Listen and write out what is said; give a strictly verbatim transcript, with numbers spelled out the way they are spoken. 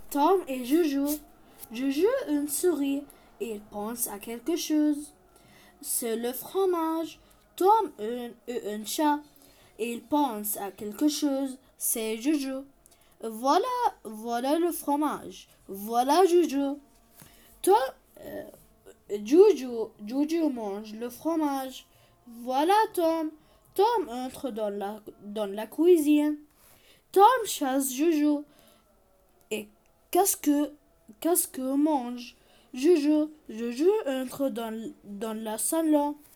Tom et Juju. Juju une souris. Il pense à quelque chose. C'est le fromage. Tom un, un chat. Il pense à quelque chose. C'est Juju. Voilà, voilà le fromage. Voilà Juju. Tom, euh, Juju, Juju mange le fromage. Voilà Tom. Tom entre dans la, dans la cuisine. Tom chasse Juju. Et qu'est-ce que, qu'est-ce que mange Juju? Juju entre dans, dans la salon.